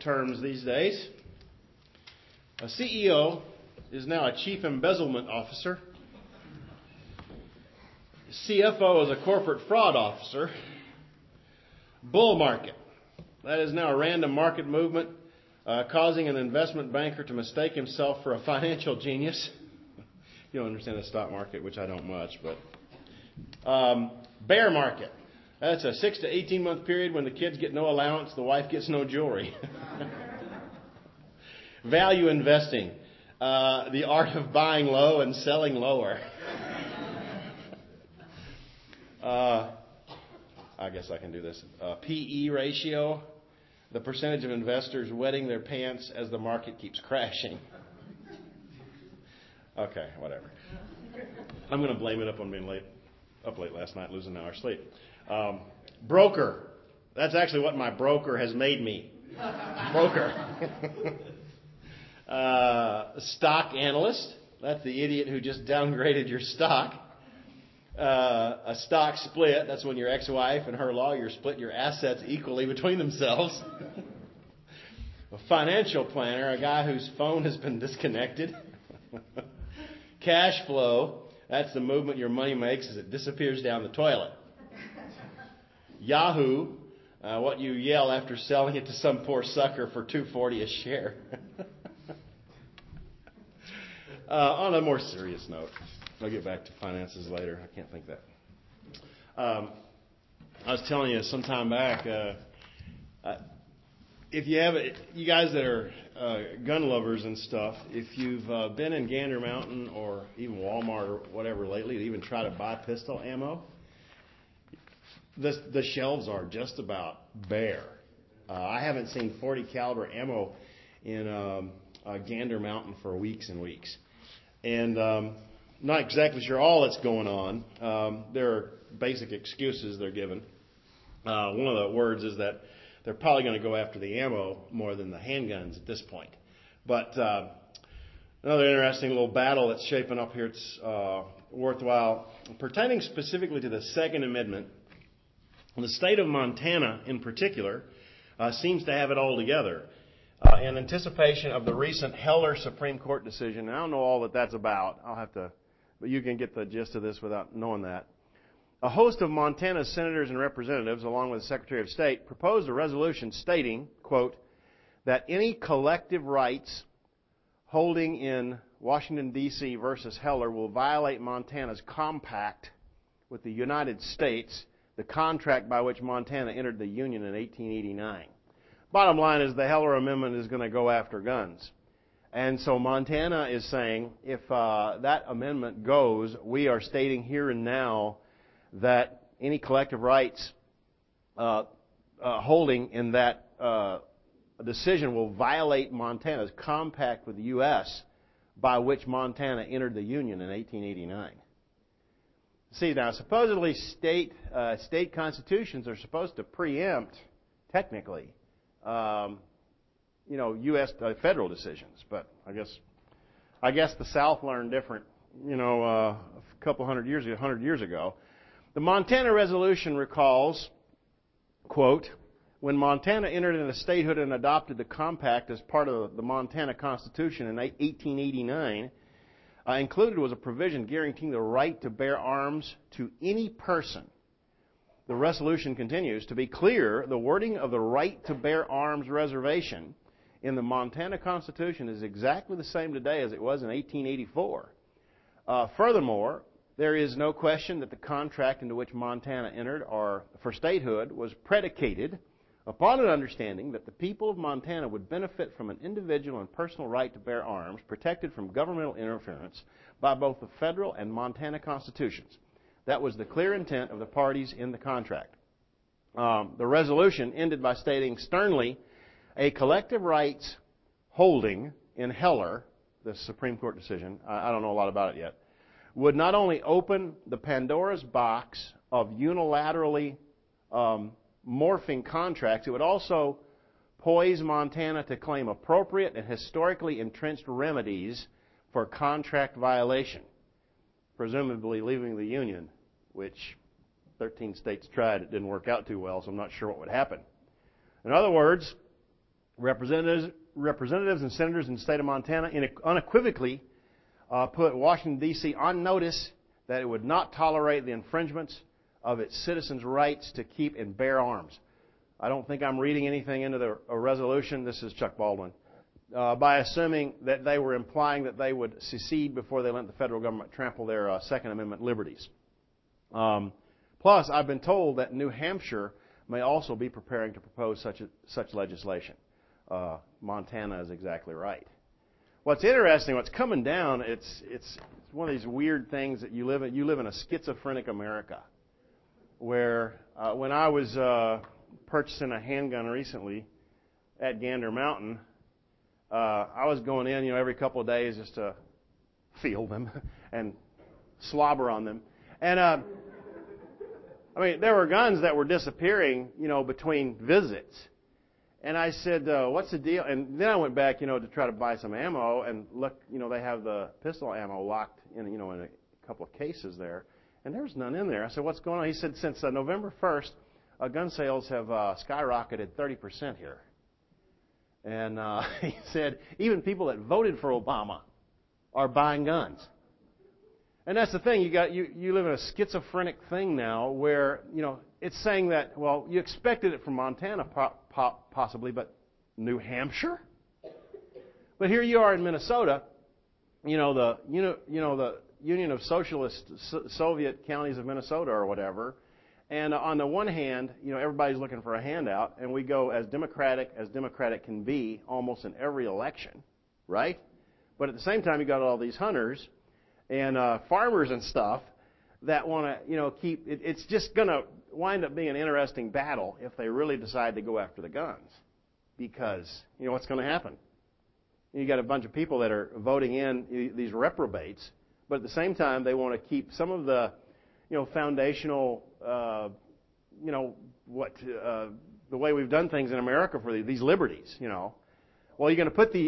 terms these days. A CEO is now a Chief Embezzlement Officer. CFO is a Corporate Fraud Officer. Bull market. That is now a random market movement causing an investment banker to mistake himself for a financial genius. You don't understand the stock market, which I don't much, but bear market. That's a 6 to 18 month period when the kids get no allowance, the wife gets no jewelry. Value investing. The art of buying low and selling lower. I guess I can do this. PE ratio. The percentage of investors wetting their pants as the market keeps crashing. Okay, whatever. I'm going to blame it up on being up late last night, losing an hour's sleep. Broker. That's actually what my broker has made me. Broker. Stock analyst. That's the idiot who just downgraded your stock. A stock split. That's when your ex-wife and her lawyer split your assets equally between themselves. A financial planner. A guy whose phone has been disconnected. Cash flow. That's the movement your money makes as it disappears down the toilet. Yahoo, what you yell after selling it to some poor sucker for $2.40 a share. On a more serious note, I'll get back to finances later. I can't think that. I was telling you some time back, if you guys that are gun lovers and stuff, if you've been in Gander Mountain or even Walmart or whatever lately, even try to buy pistol ammo, the shelves are just about bare. I haven't seen .40 caliber ammo in Gander Mountain for weeks and weeks, and not exactly sure all that's going on. There are basic excuses they're given. One of the words is that they're probably going to go after the ammo more than the handguns at this point. But another interesting little battle that's shaping up here, it's worthwhile, pertaining specifically to the Second Amendment. The state of Montana, in particular, seems to have it all together. In anticipation of the recent Heller Supreme Court decision, and I don't know all that that's about. But you can get the gist of this without knowing that. A host of Montana's senators and representatives, along with the Secretary of State, proposed a resolution stating, quote, that any collective rights holding in Washington, D.C. versus Heller will violate Montana's compact with the United States, the contract by which Montana entered the Union in 1889. Bottom line is the Heller Amendment is going to go after guns. And so Montana is saying if that amendment goes, we are stating here and now that any collective rights holding in that decision will violate Montana's compact with the U.S. by which Montana entered the Union in 1889. See, now, supposedly state constitutions are supposed to preempt, technically, U.S. Federal decisions. But I guess the South learned different, a couple 100 years ago. The Montana resolution recalls, quote, when Montana entered into statehood and adopted the compact as part of the Montana Constitution in 1889, included was a provision guaranteeing the right to bear arms to any person. The resolution continues, to be clear, the wording of the right to bear arms reservation in the Montana Constitution is exactly the same today as it was in 1884. Furthermore, there is no question that the contract into which Montana entered for statehood was predicated upon an understanding that the people of Montana would benefit from an individual and personal right to bear arms protected from governmental interference by both the federal and Montana constitutions. That was the clear intent of the parties in the contract. The resolution ended by stating sternly, a collective rights holding in Heller, the Supreme Court decision, I don't know a lot about it yet, would not only open the Pandora's box of unilaterally morphing contracts, it would also poise Montana to claim appropriate and historically entrenched remedies for contract violation, presumably leaving the Union, which 13 states tried. It didn't work out too well, so I'm not sure what would happen. In other words, Representatives and senators in the state of Montana unequivocally put Washington, D.C. on notice that it would not tolerate the infringements of its citizens' rights to keep and bear arms. I don't think I'm reading anything into the resolution. This is Chuck Baldwin. By assuming that they were implying that they would secede before they let the federal government trample their Second Amendment liberties. Plus, I've been told that New Hampshire may also be preparing to propose such legislation. Montana is exactly right. What's interesting, what's coming down, it's one of these weird things that you live in a schizophrenic America, where when I was purchasing a handgun recently at Gander Mountain, I was going in, every couple of days just to feel them and slobber on them. And there were guns that were disappearing, between visits. And I said, what's the deal? And then I went back, to try to buy some ammo, and look, they have the pistol ammo locked in, in a couple of cases there. And there's none in there. I said, what's going on? He said, since November 1st, gun sales have skyrocketed 30% here. And he said, even people that voted for Obama are buying guns. And that's the thing. You live in a schizophrenic thing now where, it's saying that, well, you expected it from Montana possibly, but New Hampshire? But here you are in Minnesota, the Union of Socialist Soviet Counties of Minnesota or whatever. And on the one hand, everybody's looking for a handout, and we go as democratic can be almost in every election, right? But at the same time, you got all these hunters and farmers and stuff that want to, keep. It's just going to wind up being an interesting battle if they really decide to go after the guns, because what's going to happen? You got a bunch of people that are voting in these reprobates, but at the same time, they want to keep some of the, foundational, the way we've done things in America for these liberties. Well, you're going to put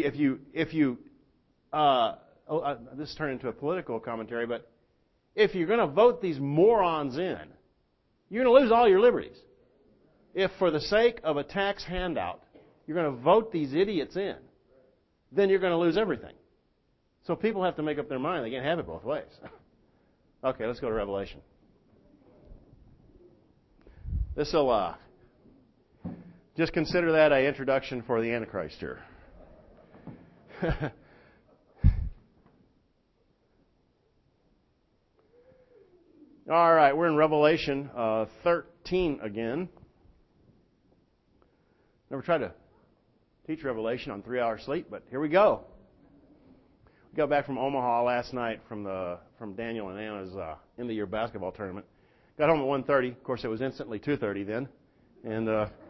this turned into a political commentary, but if you're going to vote these morons in, you're going to lose all your liberties. If for the sake of a tax handout, you're going to vote these idiots in, then you're going to lose everything. So people have to make up their mind. They can't have it both ways. Okay, let's go to Revelation. This'll just consider that an introduction for the Antichrist here. All right, we're in Revelation 13 again. Never tried to teach Revelation on 3 hours sleep, but here we go. We got back from Omaha last night from Daniel and Anna's end-of-year basketball tournament. Got home at 1:30. Of course, it was instantly 2:30 then, and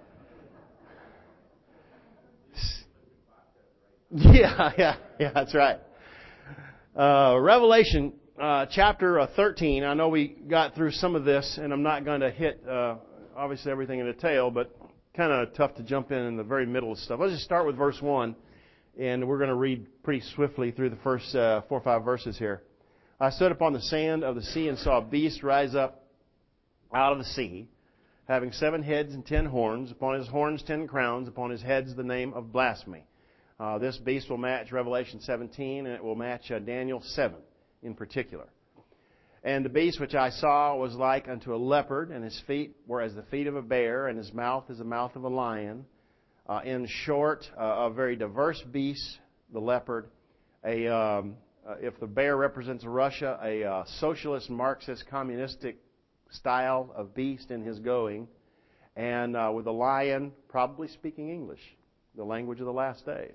yeah, that's right. Revelation. Chapter 13. I know we got through some of this, and I'm not going to hit, obviously, everything in detail, but kind of tough to jump in the very middle of stuff. Let's just start with verse 1, and we're going to read pretty swiftly through the first 4 or 5 verses here. I stood upon the sand of the sea and saw a beast rise up out of the sea, having 7 heads and 10 horns. Upon his horns 10 crowns, upon his heads the name of blasphemy. This beast will match Revelation 17, and it will match Daniel 7. In particular. And the beast which I saw was like unto a leopard, and his feet were as the feet of a bear, and his mouth as the mouth of a lion. In short, a very diverse beast, the leopard. If the bear represents Russia, a socialist, Marxist, communistic style of beast in his going. And with the lion, probably speaking English, the language of the last days.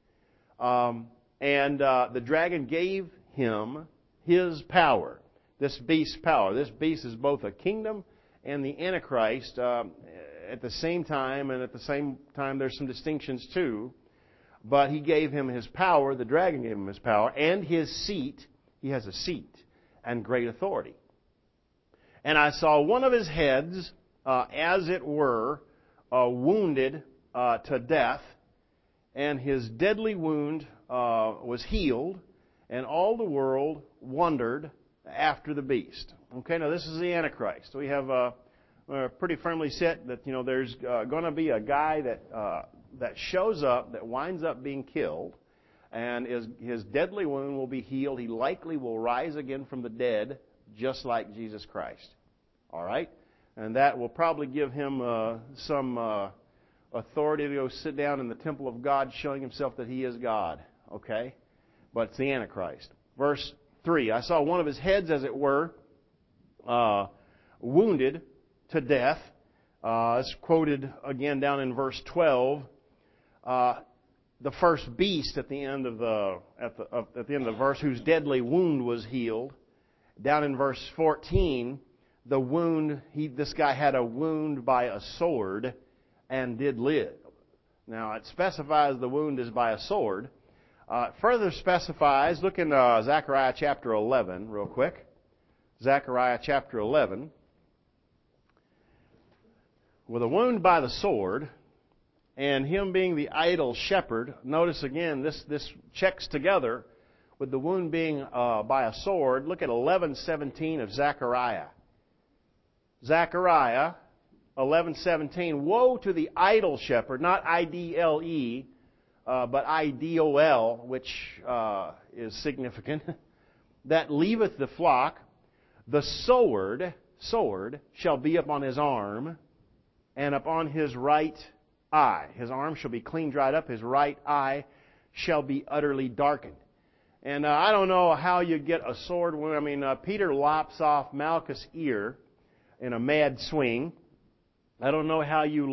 The dragon gave him his power, this beast's power. This beast is both a kingdom and the Antichrist at the same time, and at the same time there's some distinctions too. But he gave him his power, the dragon gave him his power, and his seat. He has a seat and great authority. And I saw one of his heads, as it were, wounded to death, and his deadly wound was healed, and all the world wondered after the beast. Okay, now this is the Antichrist. We have pretty firmly set that there's going to be a guy that that shows up, that winds up being killed, and his deadly wound will be healed. He likely will rise again from the dead, just like Jesus Christ. All right? And that will probably give him some authority to go sit down in the temple of God, showing himself that he is God. Okay? But it's the Antichrist. Verse 3, I saw one of his heads, as it were, wounded to death. It's quoted again down in verse 12. The first beast at the end of the verse, whose deadly wound was healed. Down in verse 14, the wound, this guy had a wound by a sword and did live. Now, it specifies the wound is by a sword. Further specifies, look in Zechariah chapter 11 real quick. Zechariah chapter 11. With a wound by the sword, and him being the idle shepherd, notice again, this checks together with the wound being by a sword. Look at 11:17 of Zechariah. Zechariah 11:17. Woe to the idle shepherd, not I-D-L-E, but I-D-O-L, which is significant, that leaveth the flock. The sword shall be upon his arm, and upon his right eye. His arm shall be clean dried up, his right eye shall be utterly darkened. And I don't know how you get a sword wound. I mean, Peter lops off Malchus' ear in a mad swing. I don't know how you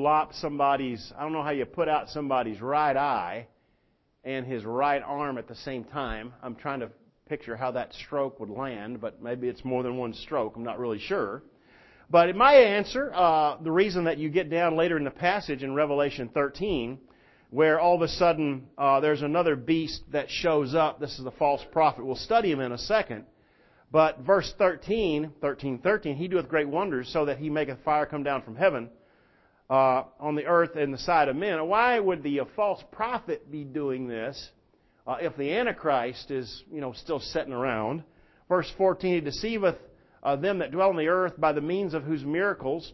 put out somebody's right eye and his right arm at the same time. I'm trying to picture how that stroke would land, but maybe it's more than one stroke. I'm not really sure. But my answer, the reason that you get down later in the passage in Revelation 13, where all of a sudden there's another beast that shows up. This is the false prophet. We'll study him in a second. But verse 13, he doeth great wonders, so that he maketh fire come down from heaven on the earth and the sight of men. Why would the false prophet be doing this if the Antichrist is, still sitting around? Verse 14, he deceiveth them that dwell on the earth by the means of whose miracles,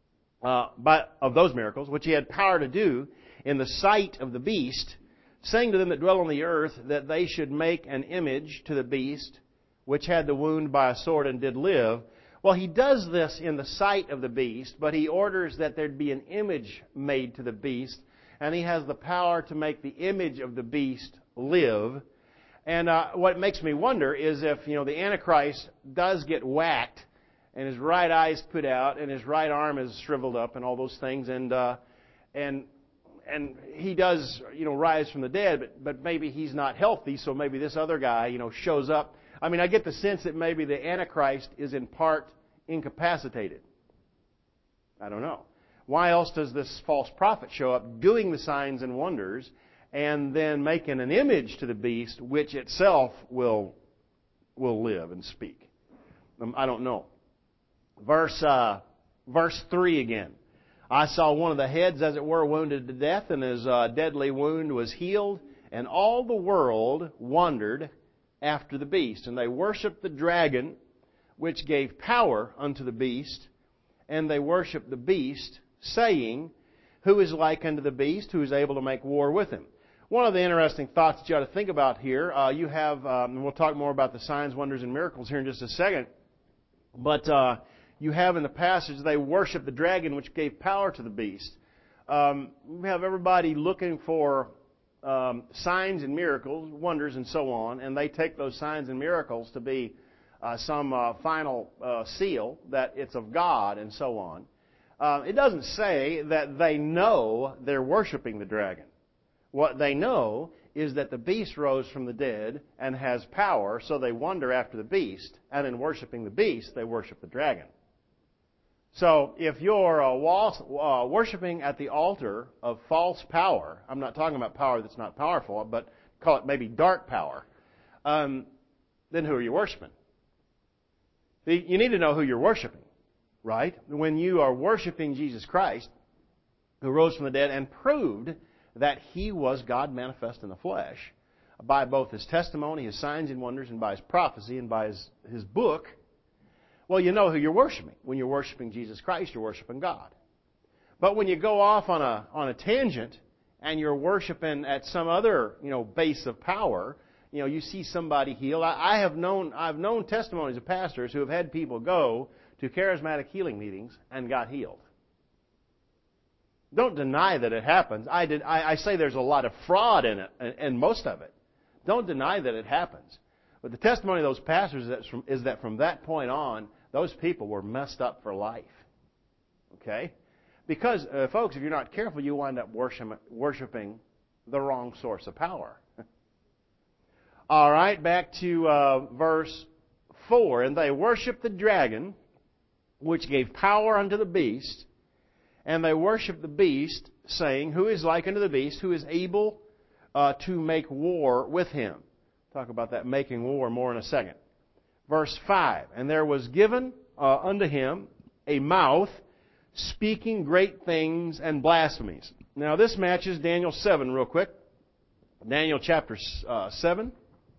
of those miracles, which he had power to do in the sight of the beast, saying to them that dwell on the earth that they should make an image to the beast, which had the wound by a sword and did live. Well, he does this in the sight of the beast, but he orders that there'd be an image made to the beast, and he has the power to make the image of the beast live. And what makes me wonder is if, the Antichrist does get whacked, and his right eye's put out, and his right arm is shriveled up, and all those things, and he does, rise from the dead, but maybe he's not healthy, so maybe this other guy, shows up. I mean, I get the sense that maybe the Antichrist is in part incapacitated. I don't know. Why else does this false prophet show up doing the signs and wonders and then making an image to the beast which itself will live and speak? I don't know. Verse 3 again. I saw one of the heads, as it were, wounded to death, and his deadly wound was healed, and all the world wondered after the beast. And they worshipped the dragon, which gave power unto the beast, and they worshipped the beast, saying, Who is like unto the beast, who is able to make war with him? One of the interesting thoughts that you ought to think about here, you have, and we'll talk more about the signs, wonders, and miracles here in just a second, but you have in the passage, they worship the dragon, which gave power to the beast. We have everybody looking for signs and miracles, wonders, and so on, and they take those signs and miracles to be some final seal that it's of God and so on. It doesn't say that they know they're worshiping the dragon. What they know is that the beast rose from the dead and has power, so they wonder after the beast, and in worshiping the beast, they worship the dragon. So if you're worshiping at the altar of false power, I'm not talking about power that's not powerful, but call it maybe dark power, then who are you worshiping? You need to know who you're worshiping, right? When you are worshiping Jesus Christ, who rose from the dead and proved that He was God manifest in the flesh by both His testimony, His signs and wonders, and by His prophecy, and by His book, well, you know who you're worshiping. When you're worshiping Jesus Christ, you're worshiping God. But when you go off on a tangent and you're worshiping at some other, base of power, you see somebody healed. I've known testimonies of pastors who have had people go to charismatic healing meetings and got healed. Don't deny that it happens. I say there's a lot of fraud in it, and most of it. Don't deny that it happens. But the testimony of those pastors is that from that point on, those people were messed up for life. Okay? Because, folks, if you're not careful, you wind up worshiping the wrong source of power. All right, back to verse 4. And they worshiped the dragon, which gave power unto the beast. And they worshiped the beast, saying, Who is like unto the beast, who is able to make war with him? Talk about that making war more in a second. Verse 5. And there was given unto him a mouth, speaking great things and blasphemies. Now this matches Daniel 7 real quick. Daniel chapter 7.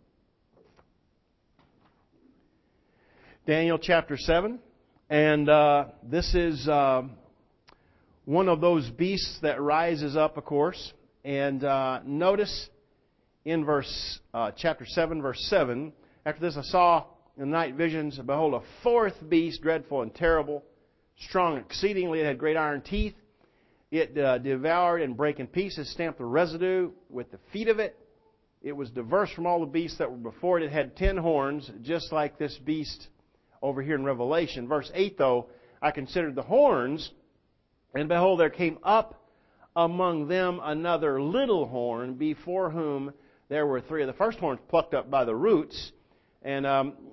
Daniel chapter 7. And this is one of those beasts that rises up, of course. And notice in chapter 7, verse 7, after this I saw in the night visions, behold, a fourth beast, dreadful and terrible, strong exceedingly. It had great iron teeth. It devoured and brake in pieces, stamped the residue with the feet of it. It was diverse from all the beasts that were before it. It had 10 horns, just like this beast over here in Revelation. Verse 8, though, I considered the horns, and behold, there came up among them another little horn, before whom there were 3 of the first horns plucked up by the roots. And,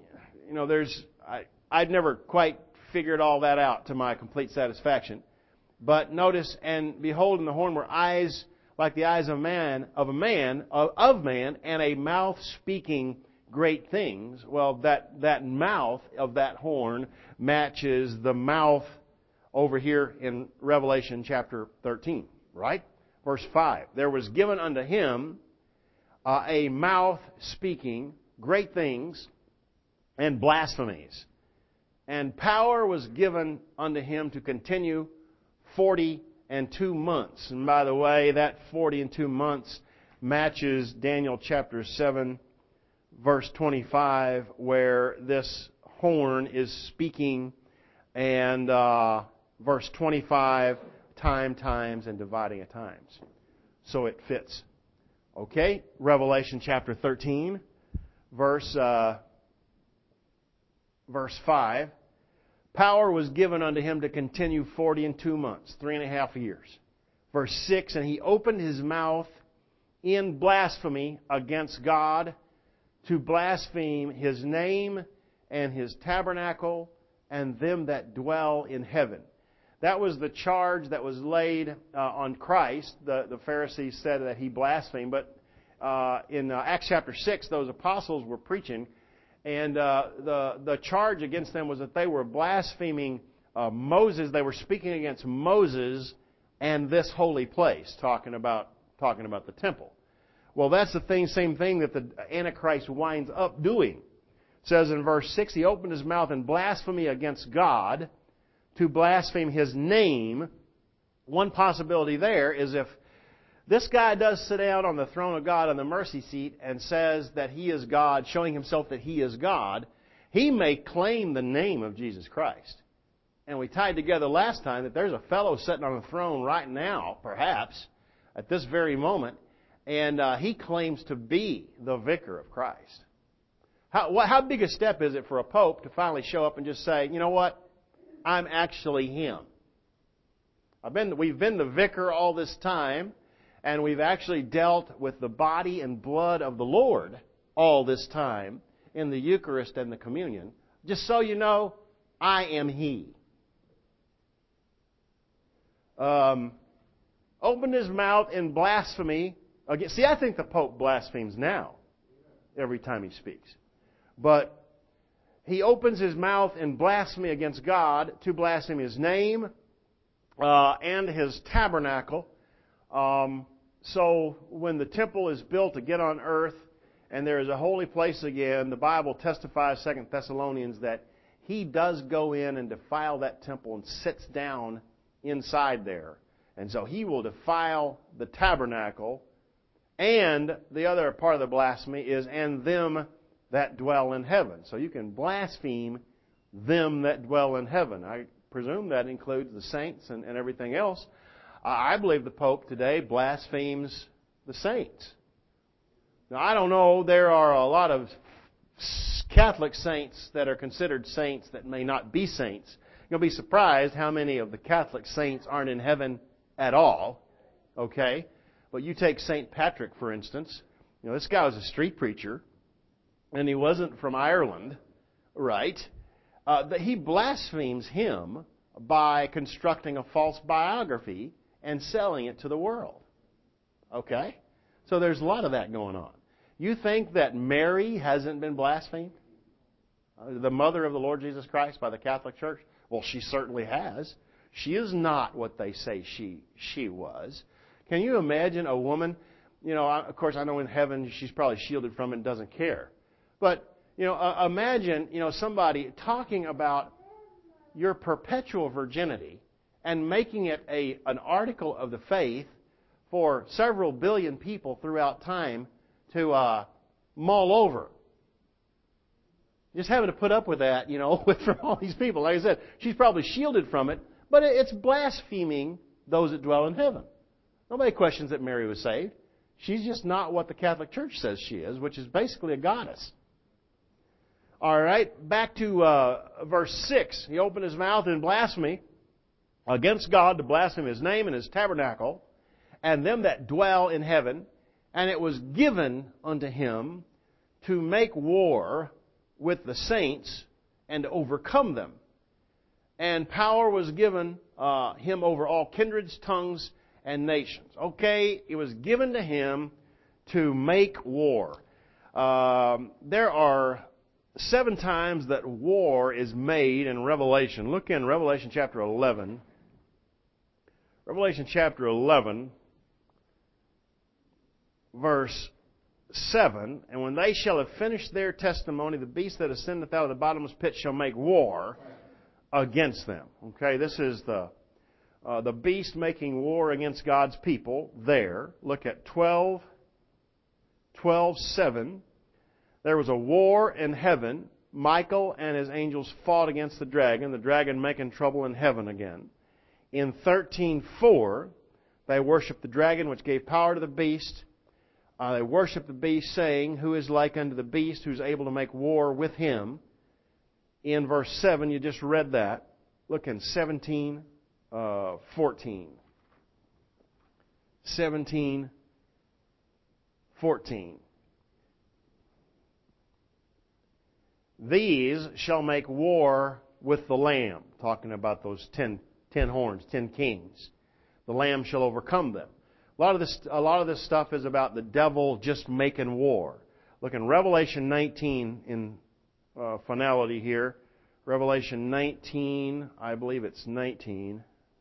I'd never quite figured all that out to my complete satisfaction. But notice, and behold, in the horn were eyes like the eyes of man, and a mouth speaking great things. Well, that mouth of that horn matches the mouth over here in Revelation chapter 13, right? Verse 5. There was given unto him a mouth speaking great things and blasphemies. And power was given unto him to continue 42 months. And by the way, that 42 months matches Daniel chapter 7, verse 25, where this horn is speaking, and verse 25, times, and dividing at times. So it fits. Okay, Revelation chapter 13, verse 5. Power was given unto him to continue 42 months, 3.5 years. Verse 6, and he opened his mouth in blasphemy against God, to blaspheme his name and his tabernacle and them that dwell in heaven. That was the charge that was laid on Christ. The Pharisees said that he blasphemed, but in Acts chapter 6, those apostles were preaching, and the charge against them was that they were blaspheming Moses. They were speaking against Moses and this holy place, talking about the temple. Well, that's the same thing that the Antichrist winds up doing. It says in verse 6, he opened his mouth in blasphemy against God, to blaspheme his name. One possibility there is if this guy does sit down on the throne of God on the mercy seat and says that he is God, showing himself that he is God, he may claim the name of Jesus Christ. And we tied together last time that there's a fellow sitting on the throne right now, perhaps, at this very moment, and he claims to be the vicar of Christ. How big a step is it for a pope to finally show up and just say, you know what? I'm actually him. We've been the vicar all this time, and we've actually dealt with the body and blood of the Lord all this time in the Eucharist and the communion. Just so you know, I am he. Opened his mouth in blasphemy. Again, see, I think the Pope blasphemes now every time he speaks. But he opens his mouth in blasphemy against God, to blaspheme his name and his tabernacle. So when the temple is built again on earth and there is a holy place again, the Bible testifies, 2 Thessalonians, that he does go in and defile that temple and sits down inside there And so he will defile the tabernacle. And the other part of the blasphemy is, and them that dwell in heaven. So you can blaspheme them that dwell in heaven. I presume that includes the saints and everything else. I believe the Pope today blasphemes the saints. Now, I don't know, there are a lot of Catholic saints that are considered saints that may not be saints. You'll be surprised how many of the Catholic saints aren't in heaven at all. Okay? But you take St. Patrick, for instance. You know, this guy was a street preacher, and he wasn't from Ireland, right? He blasphemes him by constructing a false biography and selling it to the world. Okay? So there's a lot of that going on. You think that Mary hasn't been blasphemed? The mother of the Lord Jesus Christ by the Catholic Church? Well, she certainly has. She is not what they say she was. Can you imagine a woman, you know, of course I know in heaven she's probably shielded from it and doesn't care. But, you know, imagine, you know, somebody talking about your perpetual virginity and making it an article of the faith for several billion people throughout time to mull over. Just having to put up with that, you know, from all these people. Like I said, she's probably shielded from it, but it's blaspheming those that dwell in heaven. Nobody questions that Mary was saved. She's just not what the Catholic Church says she is, which is basically a goddess. All right, back to verse 6. He opened his mouth in blasphemy against God to blaspheme His name and His tabernacle, and them that dwell in heaven. And it was given unto him to make war with the saints and to overcome them. And power was given him over all kindreds, tongues, and nations. Okay, it was given to him to make war. There are 7 times that war is made in Revelation. Look in Revelation chapter 11. Revelation chapter 11, verse 7. And when they shall have finished their testimony, the beast that ascendeth out of the bottomless pit shall make war against them. Okay, this is the beast making war against God's people there. Look at 12:7. There was a war in heaven. Michael and his angels fought against the dragon making trouble in heaven again. In 13:4, they worshiped the dragon which gave power to the beast. They worshiped the beast, saying, Who is like unto the beast, who is able to make war with him? In verse 7, you just read that. Look in 17:14. 17:14. These shall make war with the Lamb. Talking about those 10 horns, 10 kings. The Lamb shall overcome them. A lot of this stuff is about the devil just making war. Look in Revelation 19 in finality here. Revelation 19, I believe it's 19.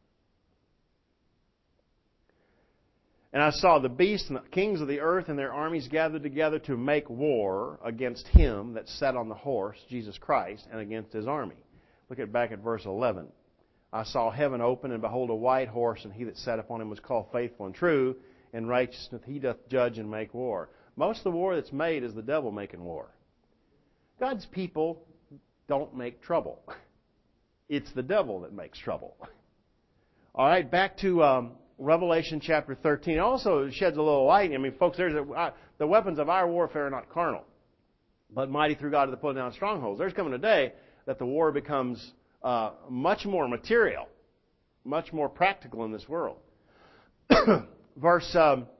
And I saw the beast and the kings of the earth and their armies gathered together to make war against him that sat on the horse, Jesus Christ, and against his army. Look back at verse 11. I saw heaven open, and behold, a white horse, and he that sat upon him was called Faithful and True. In righteousness he doth judge and make war. Most of the war that's made is the devil making war. God's people don't make trouble. It's the devil that makes trouble. All right, back to Revelation chapter 13. It also sheds a little light. I mean, folks, the weapons of our warfare are not carnal, but mighty through God to the pulling down of strongholds. There's coming a day that the war becomes much more material, much more practical in this world. Verse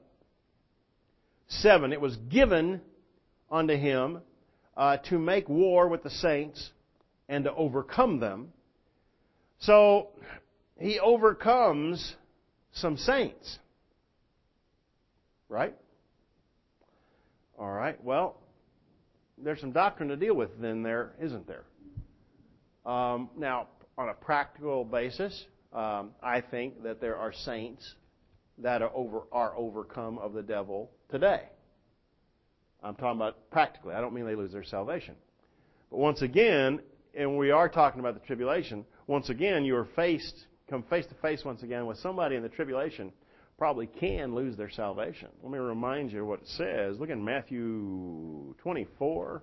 7, it was given unto him to make war with the saints and to overcome them. So he overcomes some saints. Right? All right. Well, there's some doctrine to deal with then there, isn't there? Now, on a practical basis, I think that there are saints that are overcome of the devil today. I'm talking about practically. I don't mean they lose their salvation. But once again, and we are talking about the tribulation, once again you are faced come face to face once again with somebody in the tribulation probably can lose their salvation. Let me remind you what it says. Look in Matthew 24.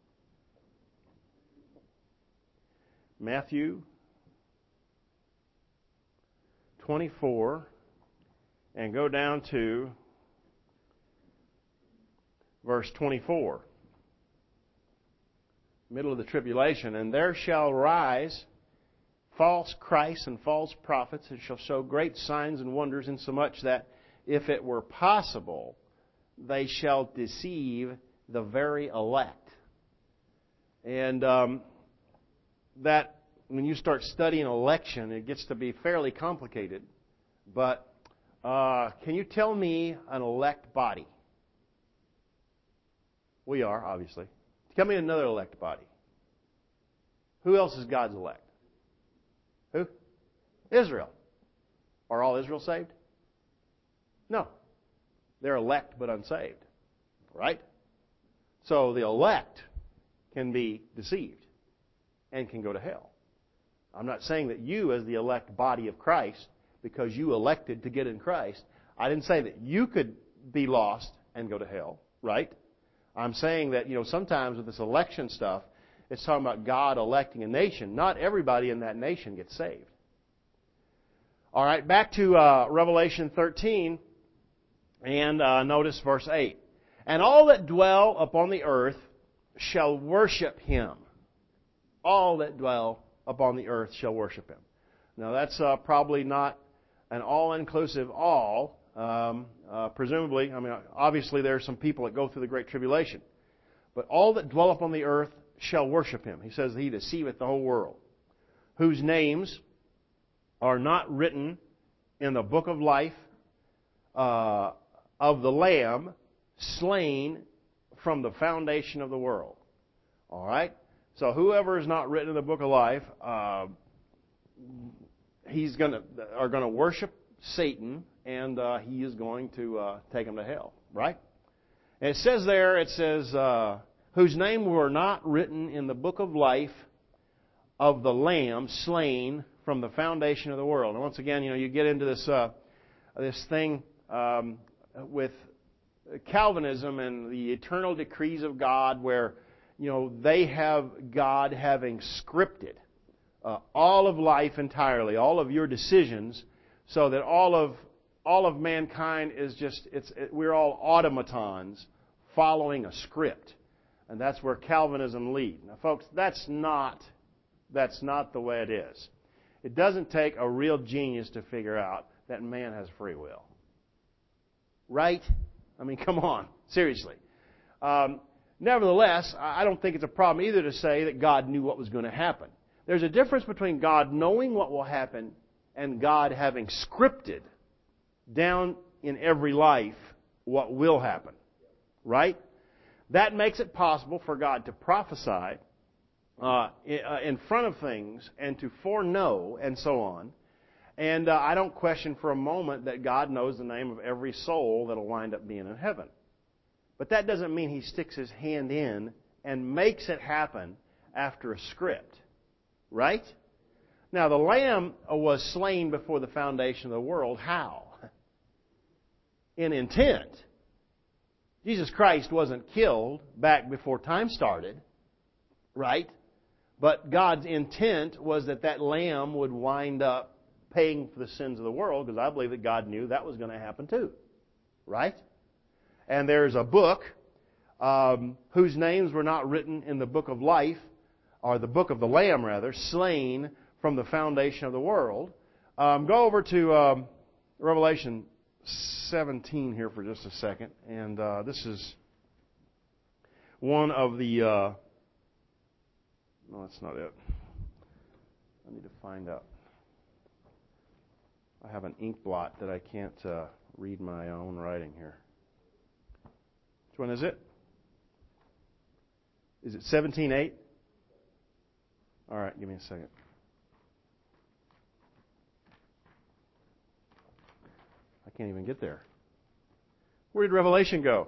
Matthew 24, and go down to verse 24. Middle of the tribulation. And there shall rise false Christs and false prophets, and shall show great signs and wonders, insomuch that if it were possible, they shall deceive the very elect. And that when you start studying election, it gets to be fairly complicated. But can you tell me an elect body? We are, obviously. Tell me another elect body. Who else is God's elect? Who? Israel. Are all Israel saved? No. They're elect but unsaved. Right? So the elect can be deceived and can go to hell. I'm not saying that you, as the elect body of Christ, because you elected to get in Christ, I didn't say that you could be lost and go to hell, right? I'm saying that, sometimes with this election stuff, it's talking about God electing a nation. Not everybody in that nation gets saved. All right, back to Revelation 13, and notice verse 8. And all that dwell upon the earth shall worship Him. All that dwell upon the earth shall worship Him. Now that's probably not an all-inclusive all. Presumably, obviously there are some people that go through the Great Tribulation. But all that dwell upon the earth shall worship Him. He says He deceiveth the whole world, whose names are not written in the book of life of the Lamb slain from the foundation of the world. All right? So whoever is not written in the book of life, are going to worship Satan, and he is going to take them to hell. Right? And it says whose name were not written in the book of life of the Lamb slain from the foundation of the world. And once again, you get into this thing with Calvinism and the eternal decrees of God, where they have God having scripted all of life entirely, all of your decisions, so that all of mankind is we're all automatons following a script. And that's where Calvinism leads. Now, folks, that's not the way it is. It doesn't take a real genius to figure out that man has free will. Right? Come on. Seriously. Nevertheless, I don't think it's a problem either to say that God knew what was going to happen. There's a difference between God knowing what will happen and God having scripted down in every life what will happen. Right? That makes it possible for God to prophesy in front of things and to foreknow and so on. And I don't question for a moment that God knows the name of every soul that will wind up being in heaven. But that doesn't mean He sticks His hand in and makes it happen after a script. Right? Now, the Lamb was slain before the foundation of the world. How? In intent. Jesus Christ wasn't killed back before time started, right? But God's intent was that Lamb would wind up paying for the sins of the world, because I believe that God knew that was going to happen too, right? And there's a book whose names were not written in the book of life, or the book of the Lamb rather, slain from the foundation of the world. Go over to Revelation 17 here for just a second, and this is one of the no, that's not it. I need to find out. I have an ink blot that I can't read my own writing here. Which one is it? Is it 17:8? All right, give me a second. I can't even get there. Where did Revelation go?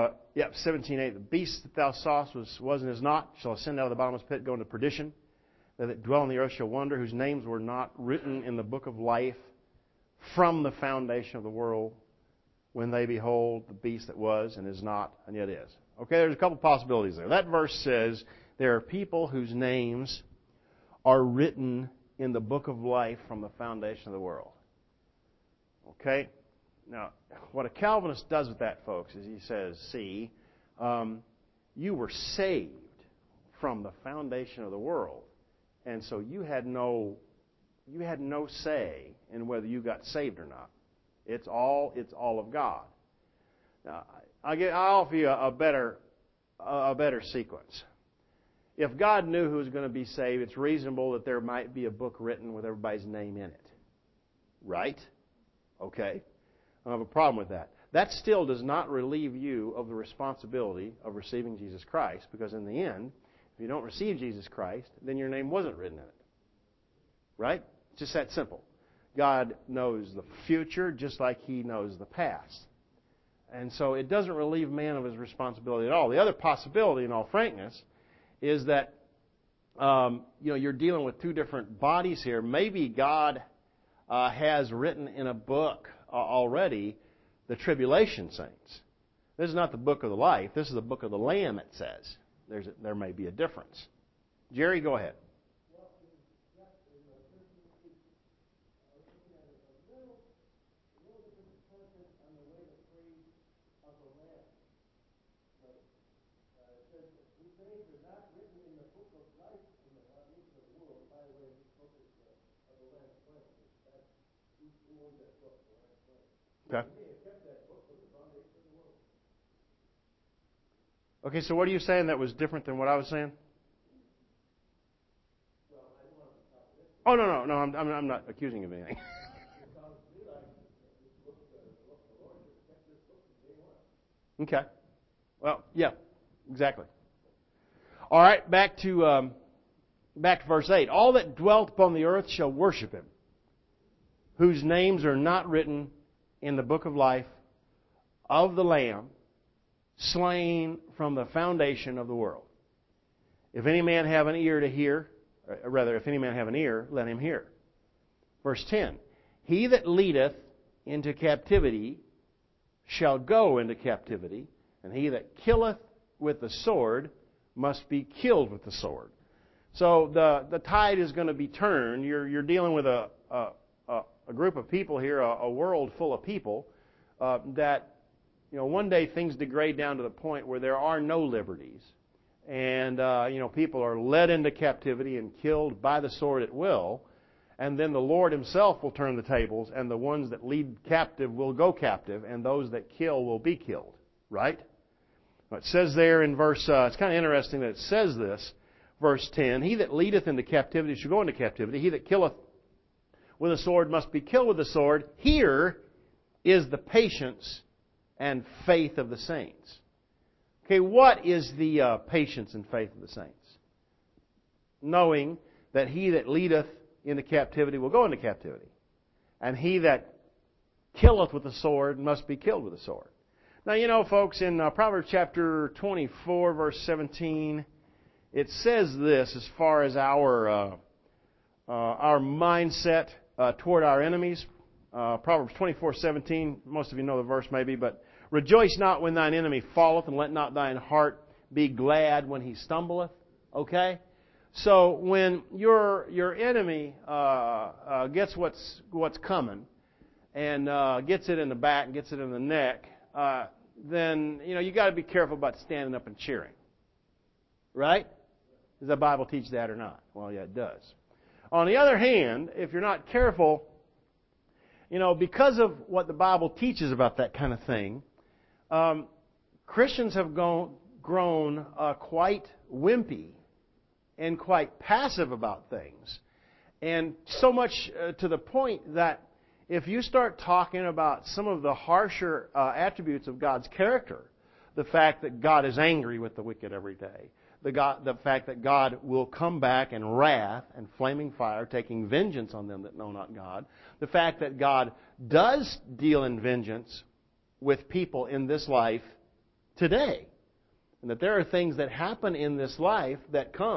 17:8. The beast that thou sawest was and is not, shall ascend out of the bottomless pit, go into perdition. that dwell on the earth shall wonder, whose names were not written in the book of life from the foundation of the world, when they behold the beast that was and is not and yet is. Okay, there's a couple possibilities there. That verse says there are people whose names are written in the book of life from the foundation of the world. Okay? Now, what a Calvinist does with that, folks, is he says, see, you were saved from the foundation of the world, and so you had no say in whether you got saved or not. It's all of God. Now, I'll offer you a better sequence. If God knew who was going to be saved, it's reasonable that there might be a book written with everybody's name in it. Right? Okay. I don't have a problem with that. That still does not relieve you of the responsibility of receiving Jesus Christ, because in the end, if you don't receive Jesus Christ, then your name wasn't written in it. Right? It's just that simple. God knows the future just like He knows the past. And so it doesn't relieve man of his responsibility at all. The other possibility, in all frankness, is that you're dealing with two different bodies here. Maybe God has written in a book already the tribulation saints. This is not the book of the life. This is the book of the Lamb, it says. There may be a difference. Jerry, go ahead. Okay. Okay, so what are you saying that was different than what I was saying? Oh, no. I'm not accusing you of anything. Okay. Well, yeah, exactly. All right, back to verse 8. All that dwelt upon the earth shall worship Him, whose names are not written in the book of life of the Lamb, slain from the foundation of the world. If any man have an ear to hear, or rather, if any man have an ear, let him hear. Verse 10. He that leadeth into captivity shall go into captivity, and he that killeth with the sword must be killed with the sword. So the tide is going to be turned. You're dealing with a group of people here, a world full of people that one day things degrade down to the point where there are no liberties, and people are led into captivity and killed by the sword at will, and then the Lord Himself will turn the tables, and the ones that lead captive will go captive, and those that kill will be killed. Right? It says there in verse, it's kind of interesting that it says this, verse 10, he that leadeth into captivity shall go into captivity. He that killeth with a sword must be killed with a sword. Here is the patience and faith of the saints. Okay, what is the patience and faith of the saints? Knowing that he that leadeth into captivity will go into captivity. And he that killeth with the sword must be killed with a sword. Now, folks, in Proverbs chapter 24, verse 17, it says this as far as our mindset toward our enemies. Proverbs 24:17. Most of you know the verse maybe, but rejoice not when thine enemy falleth, and let not thine heart be glad when he stumbleth. Okay, so when your enemy gets what's coming and gets it in the back and gets it in the neck, then you got to be careful about standing up and cheering. Right? Does the Bible teach that or not? Well, yeah, it does. On the other hand, if you're not careful, because of what the Bible teaches about that kind of thing, Christians have grown quite wimpy and quite passive about things. And so much to the point that if you start talking about some of the harsher attributes of God's character, the fact that God is angry with the wicked every day, the fact that God will come back in wrath and flaming fire, taking vengeance on them that know not God, the fact that God does deal in vengeance with people in this life today, and that there are things that happen in this life that come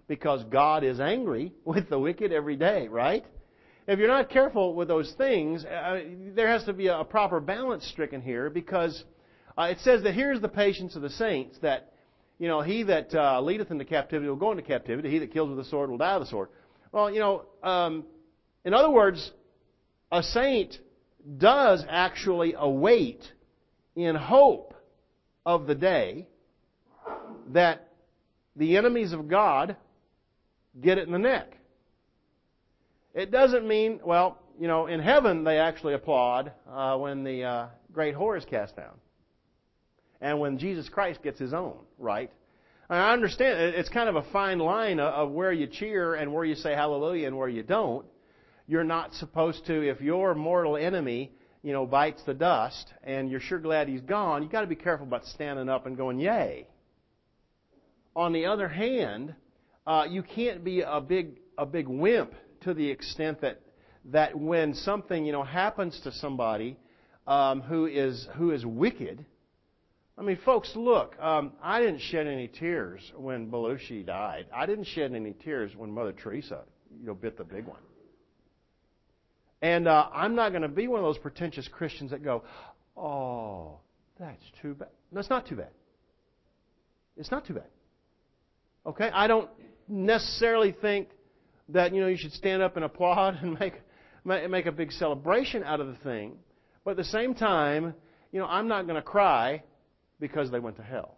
because God is angry with the wicked every day, right? If you're not careful with those things, there has to be a proper balance stricken here, because it says that here's the patience of the saints, that he that leadeth into captivity will go into captivity. He that kills with the sword will die of the sword. Well, in other words, a saint does actually await in hope of the day that the enemies of God get it in the neck. It doesn't mean, in heaven they actually applaud when the great whore is cast down. And when Jesus Christ gets His own, right? I understand it's kind of a fine line of where you cheer and where you say hallelujah and where you don't. You're not supposed to, if your mortal enemy, bites the dust and you're sure glad he's gone, you've got to be careful about standing up and going, yay. On the other hand, you can't be a big wimp to the extent that when something, happens to somebody who is wicked. I mean, folks, look, I didn't shed any tears when Belushi died. I didn't shed any tears when Mother Teresa, bit the big one. And I'm not going to be one of those pretentious Christians that go, oh, that's too bad. No, it's not too bad. It's not too bad. Okay? I don't necessarily think that, you should stand up and applaud and make a big celebration out of the thing. But at the same time, I'm not going to cry because they went to hell.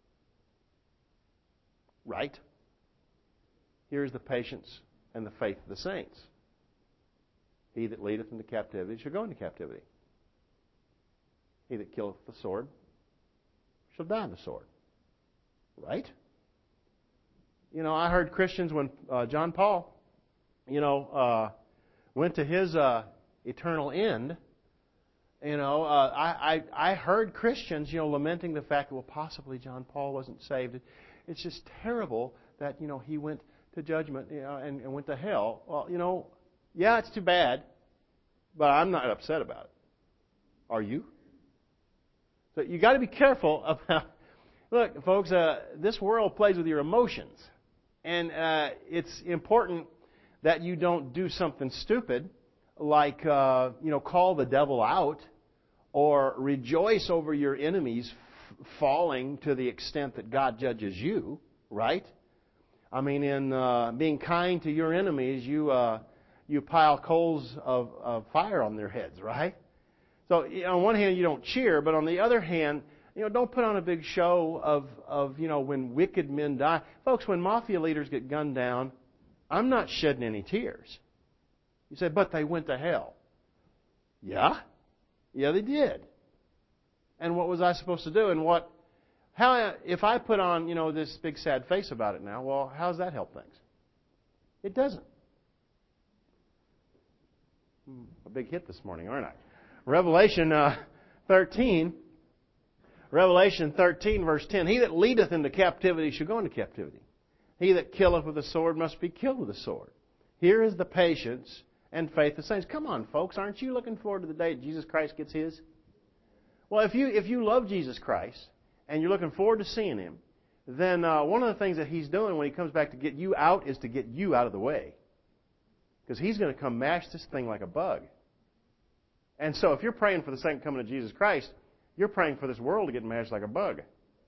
Right? Here's the patience and the faith of the saints. He that leadeth into captivity shall go into captivity. He that killeth the sword shall die in the sword. Right? I heard Christians when John Paul, went to his eternal end. I heard Christians, lamenting the fact that, possibly John Paul wasn't saved. It's just terrible that, he went to judgment, and went to hell. Well, yeah, it's too bad, but I'm not upset about it. Are you? So you got to be careful about. Look, folks, this world plays with your emotions, and it's important that you don't do something stupid, like call the devil out, or rejoice over your enemies falling to the extent that God judges you. Right? I mean, in being kind to your enemies, you pile coals of fire on their heads, right? So on one hand, you don't cheer, but on the other hand, don't put on a big show of when wicked men die. Folks, when mafia leaders get gunned down, I'm not shedding any tears. You say, but they went to hell. Yeah? Yeah, they did. And what was I supposed to do? And if I put on, this big sad face about it now, well, how does that help things? It doesn't. A big hit this morning, aren't I? Revelation 13, verse 10. He that leadeth into captivity shall go into captivity. He that killeth with the sword must be killed with the sword. Here is the patience and faith of the saints. Come on, folks, aren't you looking forward to the day Jesus Christ gets His? Well, if you love Jesus Christ and you're looking forward to seeing Him, then one of the things that He's doing when He comes back to get you out is to get you out of the way. Because He's going to come mash this thing like a bug. And so if you're praying for the second coming of Jesus Christ, you're praying for this world to get mashed like a bug.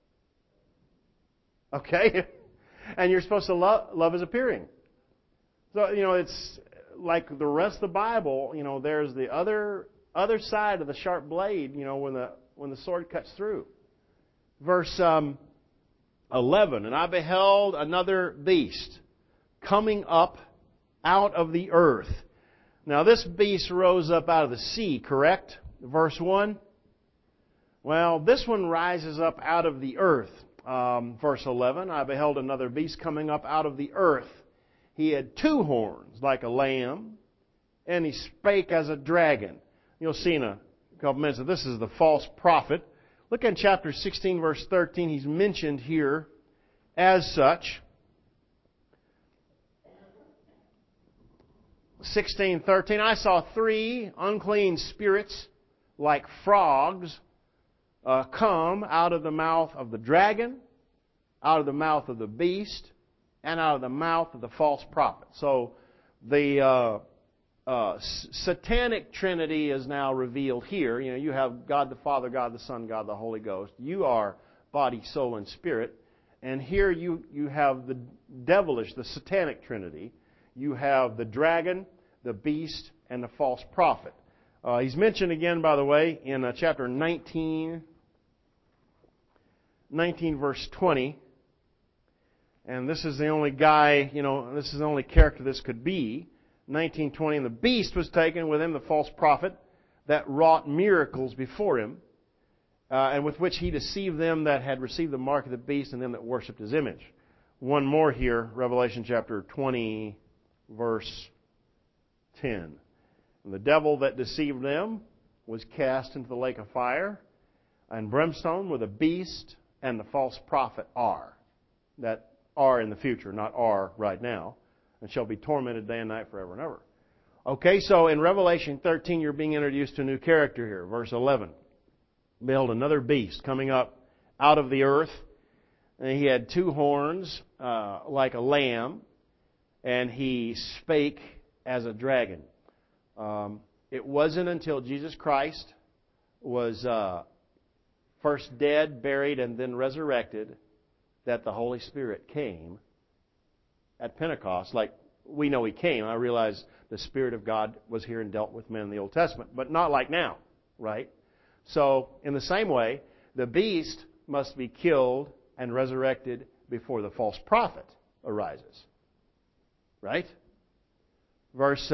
Okay? And you're supposed to love His appearing. So, it's like the rest of the Bible, there's the other side of the sharp blade, when the sword cuts through. Verse 11, and I beheld another beast coming up out of the earth. Now this beast rose up out of the sea, correct? Verse 1. Well, this one rises up out of the earth. Verse 11, I beheld another beast coming up out of the earth. He had two horns like a lamb, and he spake as a dragon. You'll see in a couple minutes that this is the false prophet. Look at chapter 16, verse 13. He's mentioned here as such. 16:13, I saw three unclean spirits like frogs come out of the mouth of the dragon, out of the mouth of the beast, and out of the mouth of the false prophet. So the satanic trinity is now revealed here. You know, you have God the Father, God the Son, God the Holy Ghost. You are body, soul, and spirit. And here you have the devilish, the satanic trinity. You have the dragon, the beast, and the false prophet. He's mentioned again, by the way, in chapter 19 verse 20. And this is the only guy, this is the only character this could be. 19:20, and the beast was taken with him, the false prophet, that wrought miracles before him, and with which he deceived them that had received the mark of the beast and them that worshipped his image. One more here, Revelation chapter 20, verse 10. And the devil that deceived them was cast into the lake of fire and brimstone, where the beast and the false prophet are. That are in the future, not are right now. And shall be tormented day and night forever and ever. Okay, so in Revelation 13, you're being introduced to a new character here. Verse 11. Behold, another beast coming up out of the earth. And he had 2 horns like a lamb. And he spake as a dragon. It wasn't until Jesus Christ was first dead, buried, and then resurrected that the Holy Spirit came at Pentecost. Like we know He came. I realize the Spirit of God was here and dealt with men in the Old Testament, but not like now, right? So, in the same way, the beast must be killed and resurrected before the false prophet arises. Right? Verse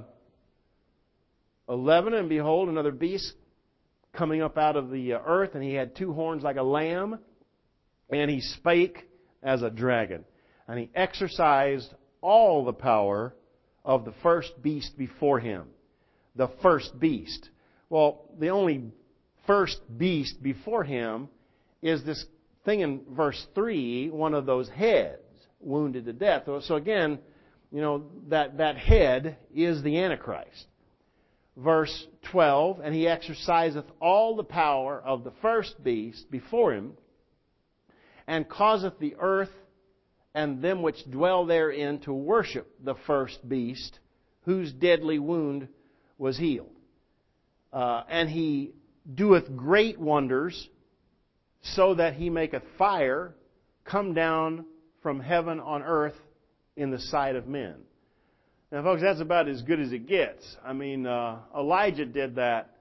11, and behold, another beast coming up out of the earth, and he had 2 horns like a lamb, and he spake as a dragon. And he exercised all the power of the first beast before him. The first beast. Well, the only first beast before him is this thing in verse 3, one of those heads, wounded to death. So again, that head is the Antichrist. Verse 12, and he exerciseth all the power of the first beast before him, and causeth the earth and them which dwell therein to worship the first beast, whose deadly wound was healed. And he doeth great wonders, so that he maketh fire come down from heaven on earth in the sight of men. Now, folks, that's about as good as it gets. I mean, Elijah did that.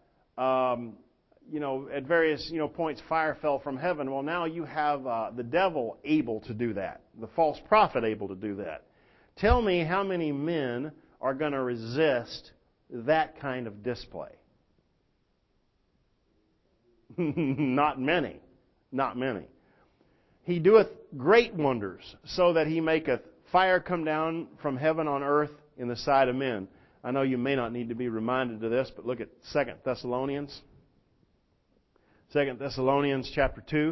At various points, fire fell from heaven. Well, now you have the devil able to do that, the false prophet able to do that. Tell me how many men are going to resist that kind of display? Not many. Not many. He doeth great wonders, so that he maketh fire come down from heaven on earth in the sight of men. I know you may not need to be reminded of this, but look at 2 Thessalonians. 2 Thessalonians chapter 2.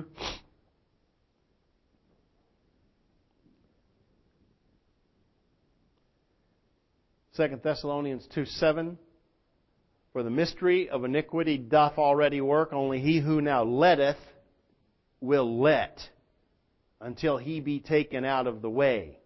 2 Thessalonians 2:7. For the mystery of iniquity doth already work, only he who now letteth will let until he be taken out of the way.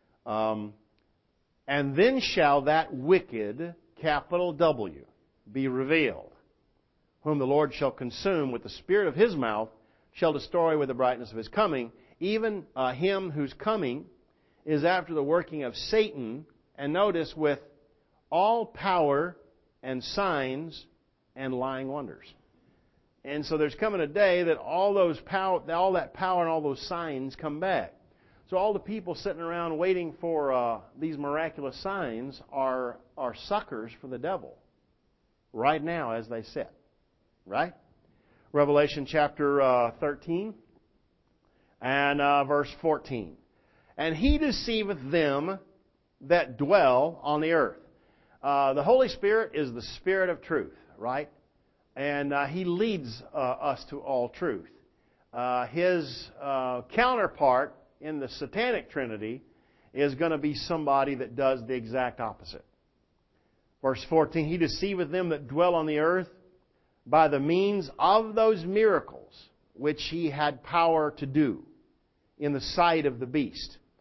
And then shall that wicked, capital W, be revealed, whom the Lord shall consume with the spirit of his mouth, shall destroy with the brightness of his coming, even him whose coming is after the working of Satan, and notice, with all power and signs and lying wonders. And so there's coming a day that all that power and all those signs come back. So all the people sitting around waiting for these miraculous signs are suckers for the devil right now as they sit. Right? Revelation chapter 13 and verse 14. And he deceiveth them that dwell on the earth. The Holy Spirit is the Spirit of truth, right? And He leads us to all truth. His counterpart in the satanic trinity is going to be somebody that does the exact opposite. Verse 14, He deceiveth them that dwell on the earth by the means of those miracles which He had power to do in the sight of the beast.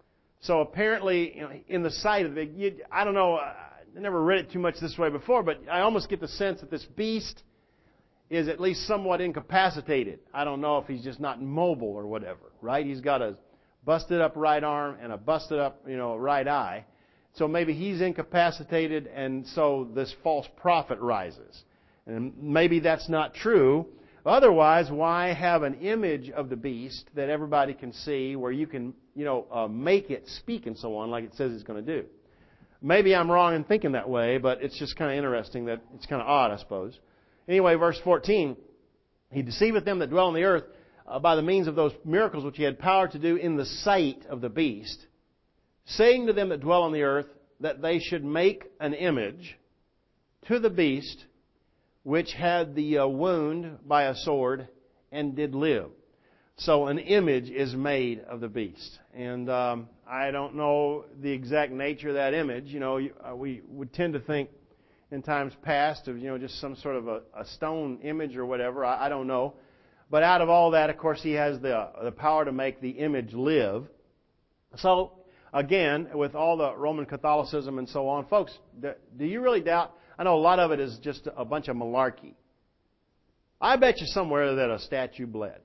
So apparently, in the sight of the, I don't know, I never read it too much this way before, but I almost get the sense that this beast is at least somewhat incapacitated. I don't know if he's just not mobile or whatever, right? He's got a busted up right arm and a busted up, right eye. So maybe he's incapacitated, and so this false prophet rises. And maybe that's not true. Otherwise, why have an image of the beast that everybody can see where you can, make it speak and so on like it says it's going to do? Maybe I'm wrong in thinking that way, but it's just kind of interesting that it's kind of odd, I suppose. Anyway, verse 14, he deceiveth them that dwell on the earth by the means of those miracles which he had power to do in the sight of the beast, saying to them that dwell on the earth that they should make an image to the beast which had the wound by a sword and did live. So an image is made of the beast. And I don't know the exact nature of that image. We would tend to think in times past of, just some sort of a stone image or whatever. I don't know. But out of all that, of course, he has the power to make the image live. So, again, with all the Roman Catholicism and so on, folks, do you really doubt? I know a lot of it is just a bunch of malarkey. I bet you somewhere that a statue bled.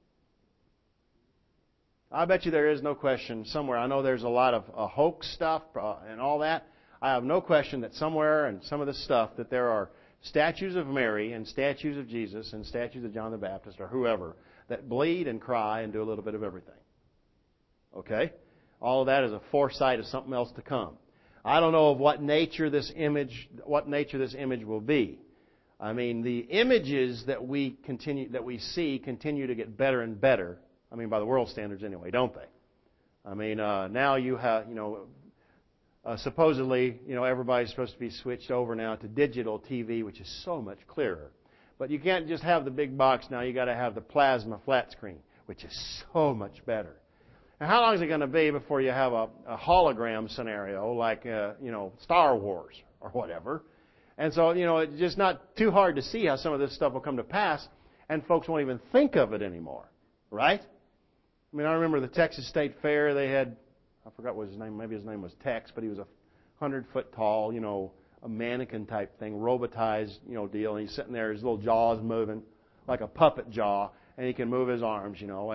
I bet you there is no question somewhere. I know there's a lot of hoax stuff and all that. I have no question that somewhere in some of this stuff that there are statues of Mary and statues of Jesus and statues of John the Baptist or whoever that bleed and cry and do a little bit of everything. Okay? All of that is a foresight of something else to come. I don't know of what nature this image will be. I mean, the images that we see continue to get better and better. I mean, by the world standards anyway, don't they? I mean, now you have, supposedly, everybody's supposed to be switched over now to digital TV, which is so much clearer. But you can't just have the big box now. You got to have the plasma flat screen, which is so much better. Now, how long is it going to be before you have a hologram scenario like, Star Wars or whatever? And so, it's just not too hard to see how some of this stuff will come to pass, and folks won't even think of it anymore, right? I mean, I remember the Texas State Fair. They had, I forgot what his name, maybe his name was Tex, but he was 100-foot tall, a mannequin type thing, robotized, deal. And he's sitting there, his little jaw's moving like a puppet jaw, and he can move his arms,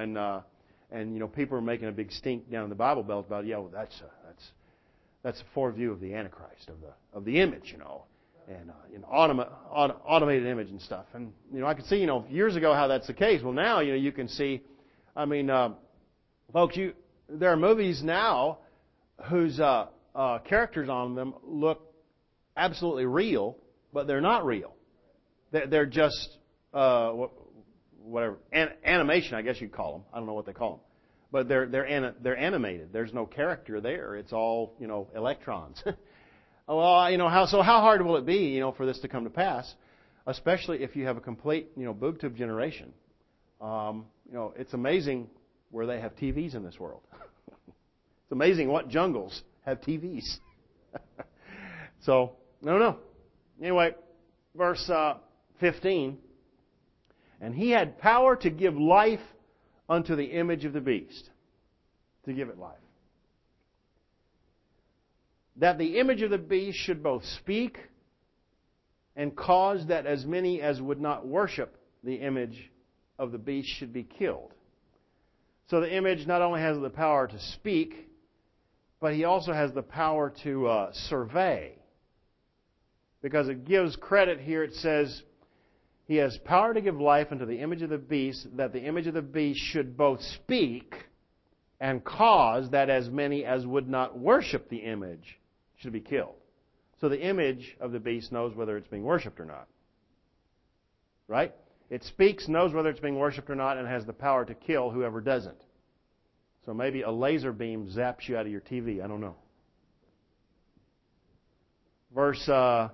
and people are making a big stink down in the Bible Belt about, that's a foreview of the Antichrist, of the image, and automated image and stuff. And I could see, years ago how that's the case. Well, now you can see. I mean, folks, there are movies now whose characters on them look absolutely real, but they're not real. They're just whatever animation, I guess you'd call them. I don't know what they call them, but they're animated. There's no character there. It's all electrons. Well, how hard will it be for this to come to pass, especially if you have a complete boob tube generation. It's amazing where they have TVs in this world. It's amazing what jungles have TVs. So, I don't know. Anyway, verse 15. And he had power to give life unto the image of the beast. To give it life. That the image of the beast should both speak and cause that as many as would not worship the image of the beast should be killed. So the image not only has the power to speak, but he also has the power to survey. Because it gives credit here, it says, he has power to give life unto the image of the beast, that the image of the beast should both speak and cause that as many as would not worship the image should be killed. So the image of the beast knows whether it's being worshipped or not. Right? It speaks, knows whether it's being worshipped or not, and has the power to kill whoever doesn't. So maybe a laser beam zaps you out of your TV. I don't know. Verse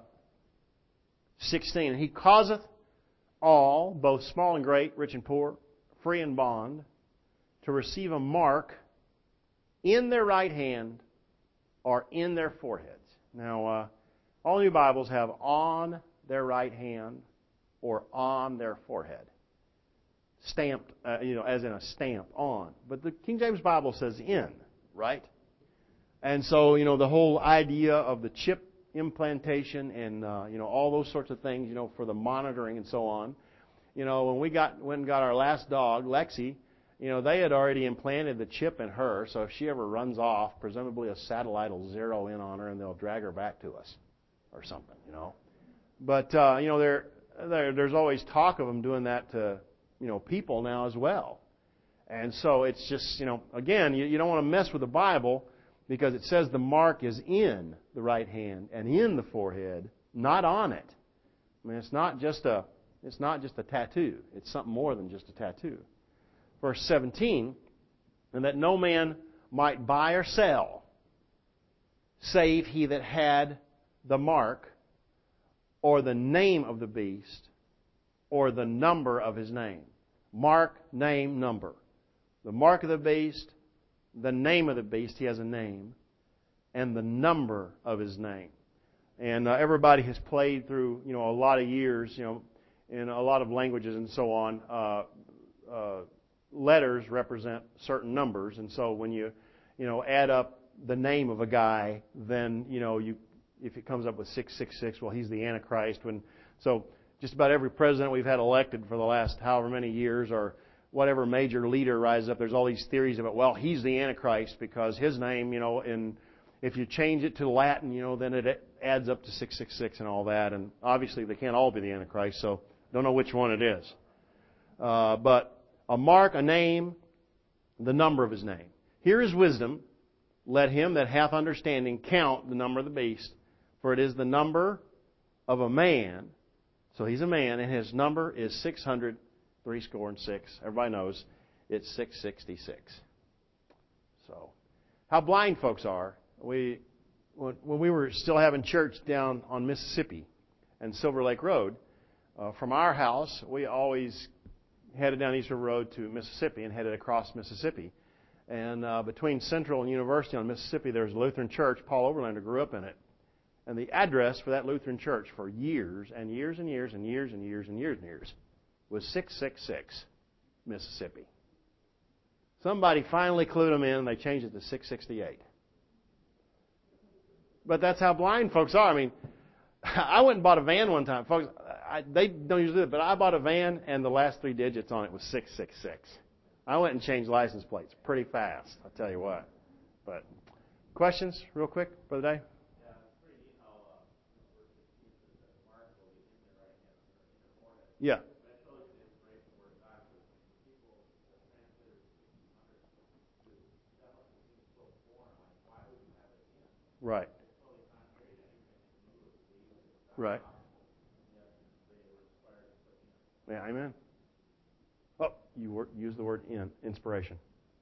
16. He causeth all, both small and great, rich and poor, free and bond, to receive a mark in their right hand or in their foreheads. Now, all new Bibles have on their right hand or on their forehead. Stamped, as in a stamp on. But the King James Bible says in, right? And so, the whole idea of the chip implantation and, all those sorts of things, for the monitoring and so on. When we went and got our last dog, Lexi, they had already implanted the chip in her, so if she ever runs off, presumably a satellite will zero in on her and they'll drag her back to us or something, But, there's always talk of them doing that to, people now as well. And so it's just, again, you don't want to mess with the Bible because it says the mark is in the right hand and in the forehead, not on it. I mean, it's not just a tattoo. It's something more than just a tattoo. Verse 17, and that no man might buy or sell, save he that had the mark, or the name of the beast, or the number of his name. Mark, name, number. The mark of the beast, the name of the beast, he has a name, and the number of his name. And everybody has played through, a lot of years, in a lot of languages and so on. Letters represent certain numbers, and so when you add up the name of a guy, then if it comes up with 666, well, he's the Antichrist. So just about every president we've had elected for the last however many years, or whatever major leader rises up, there's all these theories about, well, he's the Antichrist because his name, and if you change it to Latin, then it adds up to 666 and all that. And obviously they can't all be the Antichrist, so don't know which one it is. But a mark, a name, the number of his name. Here is wisdom. Let him that hath understanding count the number of the beast, for it is the number of a man. So he's a man, and his number is 666. Everybody knows it's 666. So, how blind folks are. When we were still having church down on Mississippi and Silver Lake Road, from our house, we always headed down East River Road to Mississippi and headed across Mississippi. And between Central and University on Mississippi, there's a Lutheran church. Paul Overlander grew up in it. And the address for that Lutheran church for years and years and years and years and years and years and years was 666 Mississippi. Somebody finally clued them in, and they changed it to 668. But that's how blind folks are. I mean, I went and bought a van one time. Folks, they don't usually do it, but I bought a van, and the last three digits on it was 666. I went and changed license plates pretty fast, I'll tell you what. But questions, real quick, Brother Dave? Yeah, it's pretty neat how verse 16 says that the mark will be in their right hand or in their forehead. Yeah. That shows you the inspiration of word of God. Because when people translated 1600 to definitely seems so foreign. Like, why would you have it in? Right. It's totally contrary to anything that you would believe. Right. Yet they were inspired to put in. Yeah, amen. Oh, you use the word inspiration.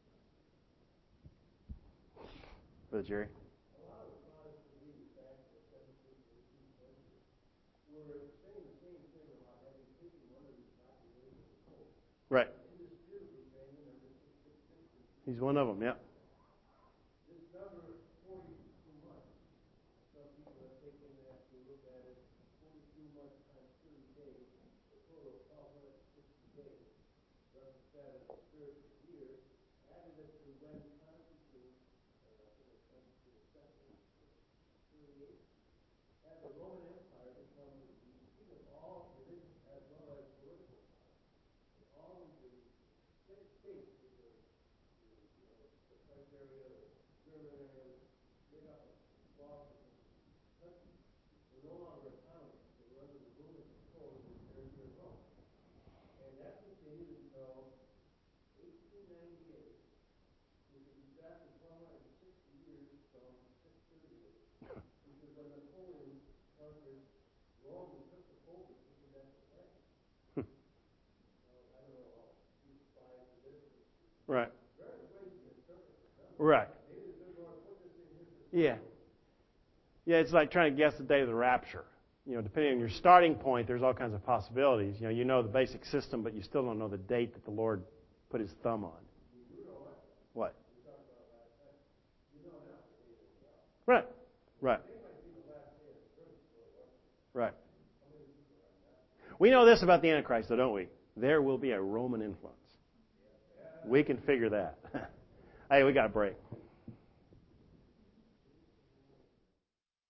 Brother Jerry? A lot of Protestant believe back in the 17th and 18th century were saying the same thing about having taken one of these populations of the Pope. Right. Indisputably saying the number 666. He's one of them, yeah. This number 42 months. Some people have taken that to look at it 42 months times 30 days, a total of 1260 days. Thus, that is a spiritual year. Added it to when Constantine, Constantine II, had the Roman Empire become the seat of all religion as well as political power. All of the six states, the French area, the German area, made up of laws of countries, were no longer autonomous. They were under the Roman control of the Imperium of Rome. And that continued until 1898, which is exactly 1260 years from 638, which is when Napoleon conquered Rome and took the Pope and took him back to France. I don't know all these spies and this. Right. Very ways to interpret it. Right. Maybe the good Lord put this in his Yeah. Yeah, it's like trying to guess the day of the rapture. Depending on your starting point, there's all kinds of possibilities. You know the basic system, but you still don't know the date that the Lord put his thumb on. What? Right. Right. Right. We know this about the Antichrist, though, don't we? There will be a Roman influence. We can figure that. Hey, we got a break.